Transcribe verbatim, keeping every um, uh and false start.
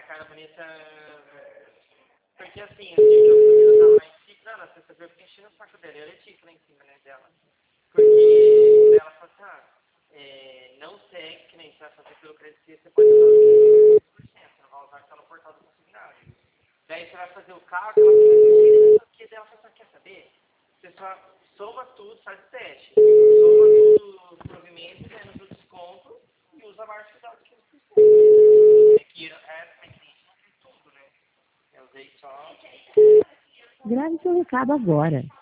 cara bonita. Porque assim, eu digo que eu tava lá em cima. Não, na sexta-feira eu fiquei enchendo o saco dela. E a Letícia lá em cima, né, dela. Porque ela falou assim, ah, é, não segue, que nem você vai fazer pelo Crescer, você pode usar vinte por cento, não vai usar que tá no portal do consignado. Daí você vai fazer o cálculo, ela falou, que dela falou assim, quer saber? Você só soma tudo, faz o teste. Soma tudo o provimento, menos o desconto e usa a margem final de quinze por cento. É que é, tem cliente não tem tudo, né? Eu usei só. Grave seu recado agora.